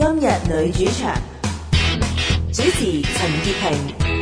今日女主場，主持陳潔平。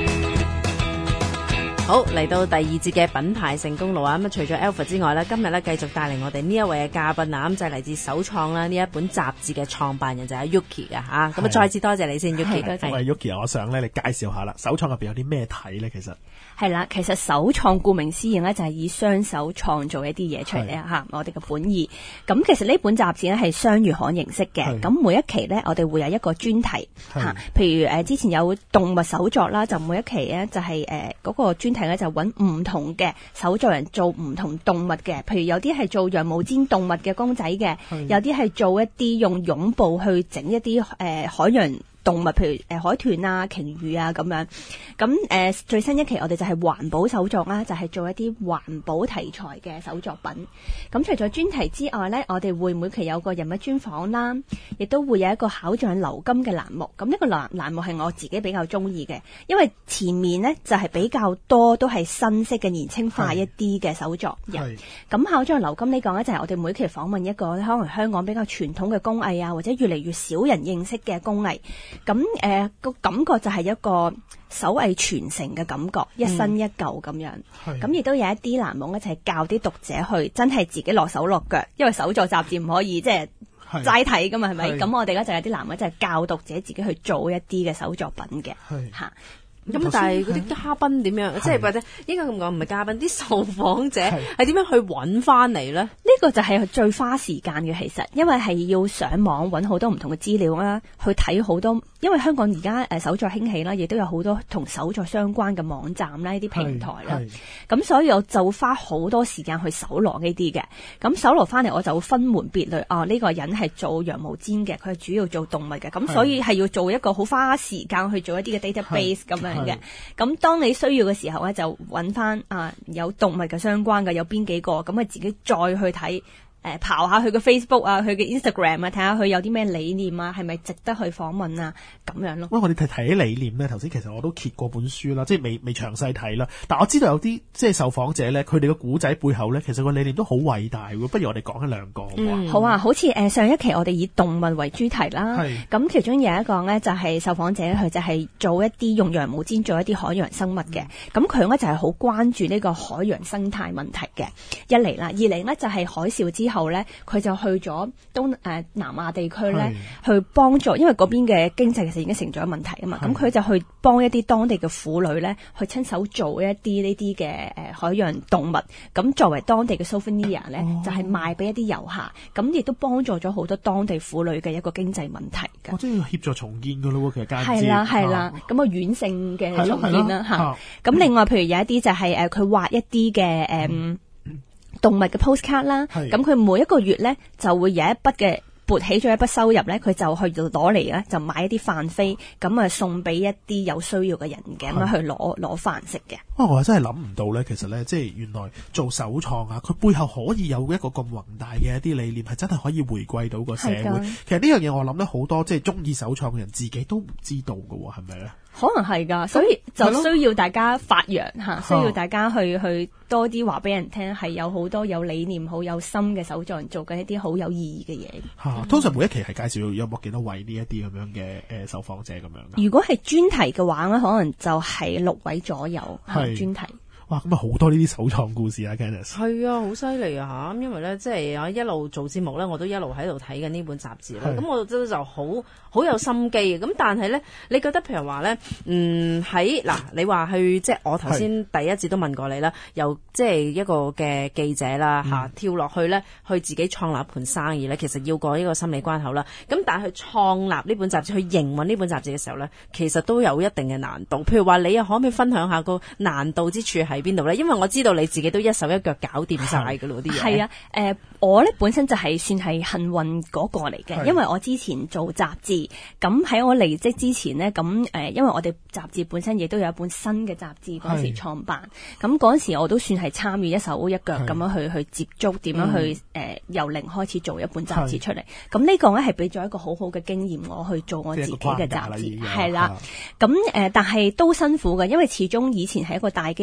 好，嚟到第二節嘅品牌成功路啊！咁除咗 Alpha 之外咧，今日咧繼續帶嚟我哋呢一位嘅嘉賓啊，咁就係嚟自首創啦呢一本雜誌嘅創辦人就係 Yuki 嘅吓，咁啊再次多謝你先 Yuki。 喂 Yuki， 我想咧你介紹下啦，首創入邊有啲咩睇咧？其實係啦，其實首創顧名思義咧就係以雙手創造一啲嘢出嚟咧吓，我哋嘅本意。咁其實呢本雜誌咧係雙月刊形式嘅，咁每一期咧我哋會有一個專題吓，譬如之前有動物手作啦，就每一期咧就係嗰個專題咧就揾唔同嘅手作人做唔同動物嘅，譬如有啲係做羊毛氈動物嘅公仔嘅，有啲係做一啲用絨布去整一啲海洋動物，譬如海豚啊、鯨魚啊咁樣。咁最新一期我哋就係環保手作啦，就係做一啲環保題材嘅手作品。咁除咗專題之外呢，我哋會每期有個人物專訪啦，亦都會有一個巧匠鎏金嘅欄目。咁呢個欄目係我自己比較中意嘅，因為前面呢就係比較多都係新式嘅年輕化一啲嘅手作人。咁巧匠鎏金呢個呢，就係我哋每期訪問一個可能香港比較傳統嘅工藝啊，或者越嚟越少人認識嘅工藝。咁個感覺就係一個手藝傳承嘅感覺，一新一舊咁樣。咁亦都有一啲欄目咧，就係教啲讀者去真係自己落手落腳，因為手作雜誌唔可以即係齋睇噶嘛，係咪？咁我哋咧就有啲欄目就係教讀者自己去做一啲嘅手作品嘅嚇。 咁但係嗰啲嘉賓點樣？即係或者應該咁講，唔係嘉賓，啲受訪者係點樣去揾翻嚟咧？ 呢個就係最花時間嘅，其實，因為係要上網揾好多唔同嘅資料啦，去睇好多。因為香港而家手作興起啦，亦都有好多同手作相關嘅網站啦，呢啲平台啦。咁所以我就花好多時間去搜羅呢啲嘅。咁搜羅翻嚟，我就會分門別類。呢個人係做羊毛氈嘅，佢係主要做動物嘅。咁所以係要做一個好花時間去做一啲嘅 database 咁樣嘅。咁當你需要嘅時候咧，就揾翻有動物嘅相關嘅有邊幾個，咁啊自己再去睇。刨下佢嘅 Facebook 啊，佢嘅 Instagram 啊，睇下佢有啲咩理念啊，係咪值得去訪問啊，咁樣咯。 喂，我哋睇起理念咧，頭先其實我都揭過本書啦，即係未詳細睇啦。但我知道有啲即係受訪者咧，佢哋嘅古仔背後咧，其實個理念都好偉大喎。不如我哋講一兩個好啊，好似上一期我哋以動物為主題啦，咁其中有一個咧就係受訪者佢就係做一啲用羊毛氈做一啲海洋生物嘅，咁佢咧就係好關注呢個海洋生態問題嘅。一嚟啦，二嚟咧就係海嘯之後咧，佢就去咗南亞地區咧，去幫助，因為嗰邊嘅經濟其實已經成咗問題啊嘛。咁佢就去幫一啲當地嘅婦女咧，去親手做一啲呢啲嘅海洋動物，咁作為當地嘅 souvenir 咧，就係賣俾一啲遊客，咁亦都幫助咗好多當地婦女嘅一個經濟問題嘅。 即係要協助重建噶咯，其實間接係啦，咁軟性嘅重建啦嚇。咁另外，譬如有一啲就係佢畫一啲嘅動物嘅 postcard 啦，咁佢每一個月咧就會有一筆嘅撥起咗一筆收入咧，佢就去攞嚟咧就買一啲飯飛，咁啊送俾一啲有需要嘅人嘅，咁樣去攞飯食嘅。 我真係諗唔到咧，其實咧即係原來做手創啊，佢背後可以有一個咁宏大嘅一啲理念，係真係可以回歸到個社會。其實呢樣嘢我諗咧好多即係中意手創嘅人自己都唔知道㗎喎，係咪咧？ 可能係㗎，所以就需要大家發揚嚇，需要大家去多啲話俾人聽，係有好多有理念、好有心嘅手作人做緊一啲好有意義嘅嘢。 通常每一期係介紹有冇幾多位呢一啲咁樣嘅受訪者咁樣？ 如果係專題嘅話咧，可能就係6位左右係專題。 哇，咁啊好多呢啲手創故事啊 Candice 係啊，好犀利啊嚇！因為咧，即係我一路做節目咧，我都一路喺度睇緊呢本雜誌啦。咁我都就好有心機嘅。咁但係咧，你覺得譬如話咧，你話去即係我頭先第一節都問過你啦，由即係一個嘅記者啦跳落去咧，去自己創立一盤生意咧，其實要過呢個心理關口啦。咁但係去創立呢本雜誌、去營運呢本雜誌嘅時候咧，其實都有一定嘅難度。譬如話，你又可唔可以分享下個難度之處係邊度咧？因為我知道你自己都一手一腳搞掂晒㗎咯啲嘢。 係啊，我咧本身就係算係幸運嗰個嚟嘅，因為我之前做雜誌，咁喺我離職之前呢，咁因為我哋雜誌本身亦都有一本新嘅雜誌嗰時創辦，咁嗰時我都算係參與一手一腳咁樣去接觸，點樣去由零開始做一本雜誌出嚟。咁呢個咧係俾咗一個好好嘅經驗我去做我自己嘅雜誌，係啦。咁但係都辛苦嘅，因為始終以前係一個大機構，所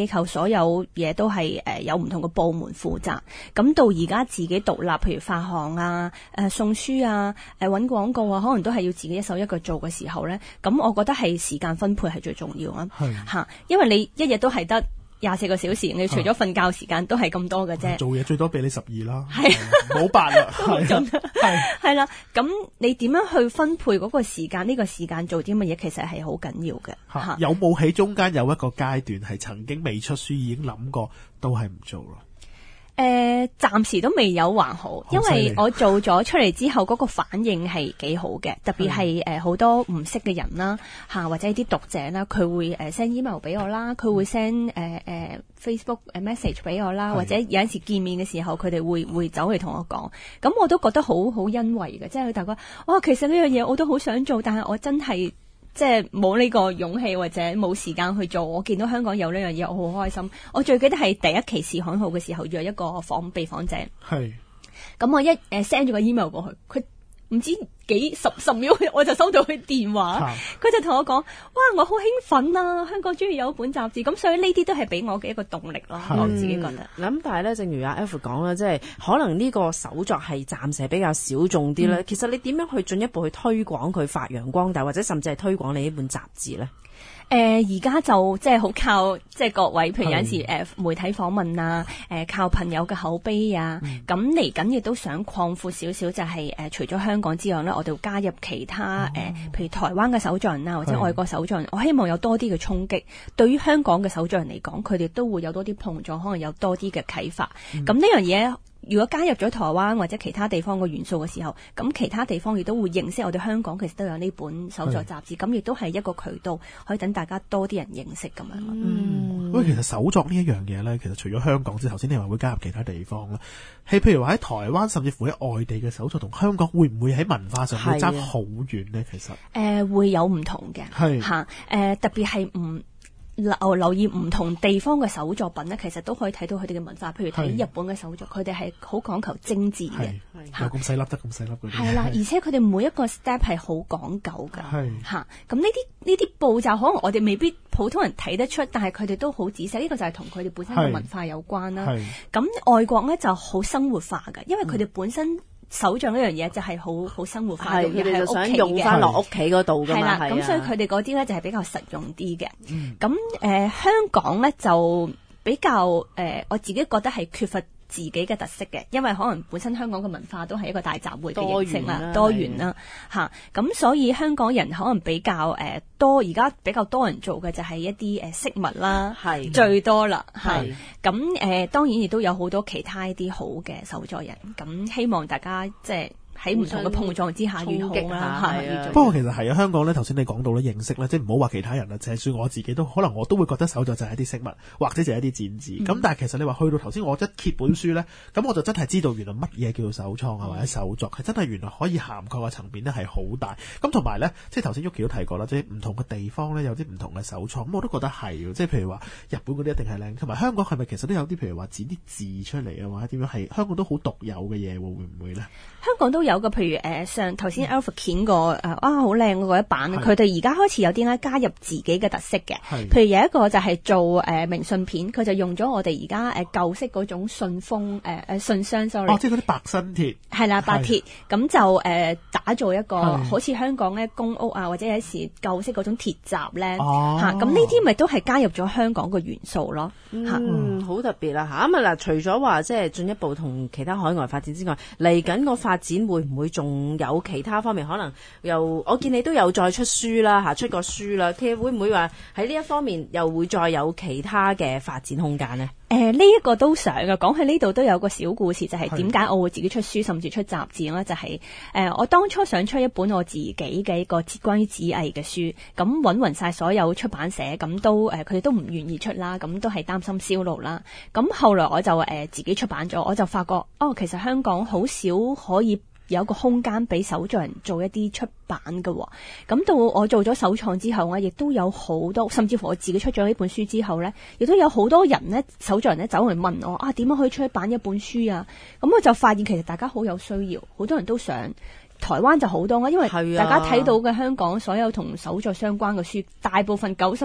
所有嘢都係有唔同嘅部門負責。咁到而家自己獨立，譬如發行啊、送書啊、揾廣告啊，可能都係要自己一手一腳做嘅時候咧，咁我覺得係時間分配係最重要啊。嚇，因為你一日都係得24個小時，你除咗瞓覺時間都係咁多嘅啫。做嘢最多俾你12啦， 係冇8啦， 係啦。咁你點樣去分配嗰個時間？呢個時間做啲乜嘢，其實係好緊要嘅。 有冇喺中間有一個階段係曾經未出書已經諗過，都係唔做咯？ 暫時都未有還好，因為我做咗出嚟之後，嗰個反應係幾好嘅，特別係好多唔識嘅人啦，或者啲讀者啦，佢會send email 俾我啦，佢會 send Facebook message 俾我啦，或者有陣時見面嘅時候，佢哋會走嚟同我講，咁我都覺得好欣慰嘅，即係佢大家哇，其實呢樣嘢我都好想做，但係我真係即係冇呢個勇氣或者冇時間去做。我見到香港有呢樣嘢，我好開心。我最記得係第一期試刊號嘅時候，約一個被訪者。係。咁我一send 咗個 email 過去，佢唔知幾十秒我就收到佢電話，佢就同我講：哇，我好興奮啊！香港終於有一本雜誌，咁所以呢啲都係俾我嘅一個動力咯。我自己覺得。 咁但係咧，正如阿 F 講啦，即係可能呢個手作係暫時比較小眾啲咧。其實你點樣去進一步去推廣佢發揚光大，或者甚至係推廣你呢本雜誌咧？ 而家就即係好靠即係各位，譬如有陣時媒體訪問啊，靠朋友嘅口碑啊，咁嚟緊亦都想擴闊少少，就係除咗香港之外咧，我哋會加入其他譬如台灣嘅手作人啊，或者外國手作人，我希望有多啲嘅衝擊。對於香港嘅手作人嚟講，佢哋都會有多啲碰撞，可能有多啲嘅啟發。咁呢樣嘢，如果加入咗台灣或者其他地方嘅元素嘅時候，咁其他地方亦都會認識我哋香港其實都有呢本手作雜誌，咁亦都係一個渠道，可以等大家多啲人認識咁樣。 喂，其實手作呢一樣嘢咧，其實除咗香港之後，頭先你話會加入其他地方啦，係譬如話喺台灣甚至乎喺外地嘅手作，同香港會唔會喺文化上會爭好遠呢？其實會有唔同嘅，特別係唔留意唔同地方嘅手作品咧，其實都可以睇到佢哋嘅文化。譬如睇日本嘅手作，佢哋係好講求精緻嘅， 有咁細粒得咁細粒嗰啲。 係啦，而且佢哋每一個 step 係好講究㗎。咁呢啲步驟可能我哋未必普通人睇得出，但係佢哋都好仔細。呢個就係同佢哋本身嘅文化有關啦。咁外國咧就好生活化㗎，因為佢哋本身手作呢樣嘢就係好生活化嘅， 佢哋就想用翻落屋企嗰度㗎嘛。 係啦，咁所以佢哋嗰啲咧就係比較實用啲嘅。咁香港咧就比較我自己覺得係缺乏自己嘅特色嘅，因為可能本身香港嘅文化都係一個大集會嘅形式啦，多元啦嚇。咁所以香港人可能比較多，而家比較多人做嘅就係一啲飾物啦，最多啦。咁當然亦都有好多其他一啲好嘅手作人，咁希望大家即係喺唔同嘅碰撞之下越好啦。 不過其實係啊，香港咧頭先你講到咧認識咧，即係唔好話其他人啦，就係算我自己都可能我都會覺得手作就係一啲飾物，或者就係一啲剪紙。咁但係其實你話去到頭先我一揭本書咧，咁我就真係知道原來乜嘢叫做手創啊，或者手作係真係原來可以涵蓋嘅層面咧係好大。咁同埋咧，即係頭先Yuki都提過啦，即係唔同嘅地方咧有啲唔同嘅手創，咁我都覺得係，即係譬如話日本嗰啲一定係靚，同埋香港係咪其實都有啲譬如話剪啲字出嚟啊，或者點樣係香港都好獨有嘅嘢喎，會唔會咧？ 香港都有嘅，譬如上頭先 Alpha 剪過好靚嗰一版，佢哋而家開始有啲咧加入自己嘅特色嘅，譬如有一個就係做明信片，佢就用咗我哋而家舊式嗰種信封信箱 sorry， 即係嗰啲白新鐵， 係啦白鐵，咁就打造一個好似香港咧公屋啊，或者有時舊式嗰種鐵閘咧咁呢啲咪都係加入咗香港嘅元素咯。 好特別啦嚇。咁啊嗱，除咗話即係進一步同其他海外發展之外，嚟緊個發展會唔會仲有其他方面？可能又我見你都有再出書啦嚇，出個書啦，其實會唔會話喺呢一方面又會再有其他嘅發展空間呢？ 呢一個都想嘅，講起呢度都有個小故事，就係點解我會自己出書，甚至出雜誌呢？就係我當初想出一本我自己嘅一個關於紙藝嘅書，咁揾勻晒所有出版社，咁都佢哋都唔願意出啦，咁都係擔心銷路啦。咁後來我就自己出版咗，我就發覺其實香港好少可以有一個空間俾手作人做一啲出版嘅喎。咁到我做咗手創之後，我亦都有好多，甚至乎我自己出咗呢本書之後呢，亦都有好多人呢，手作人呢走嚟問我點樣可以出版一本書啊？咁我就發現其實大家好有需要，好多人都想。台灣就好多因為大家睇到嘅香港所有同手作相關嘅書，大部分90%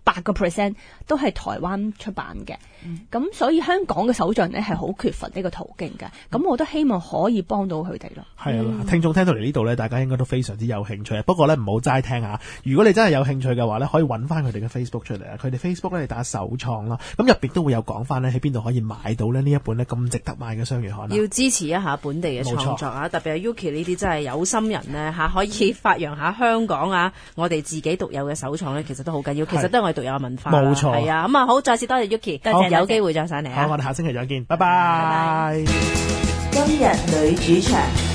98% 都係台灣出版嘅。咁所以香港嘅手帳咧係好缺乏呢個途徑嘅。咁我都希望可以幫到佢哋咯。 係啊，聽眾聽到嚟呢度咧，大家應該都非常之有興趣。不過咧唔好齋聽下，如果你真係有興趣嘅話咧，可以揾翻佢哋嘅 Facebook 出嚟啊。佢哋 Facebook 咧，你打手創啦，咁入邊都會有講翻咧喺邊度可以買到咧呢一本咧咁值得買嘅雙月刊。 要支持一下本地嘅創作啊，特別係 Yuki 呢啲真係有心人咧嚇，可以發揚下香港啊，我哋自己獨有嘅手創咧，其實都好緊要，其實都係我哋獨有嘅文化。 冇錯， 係啊，咁啊好，再次多謝 Yuki， 多謝，有機會再上嚟啊。 好，我哋下星期再見，拜拜。 今日女主場。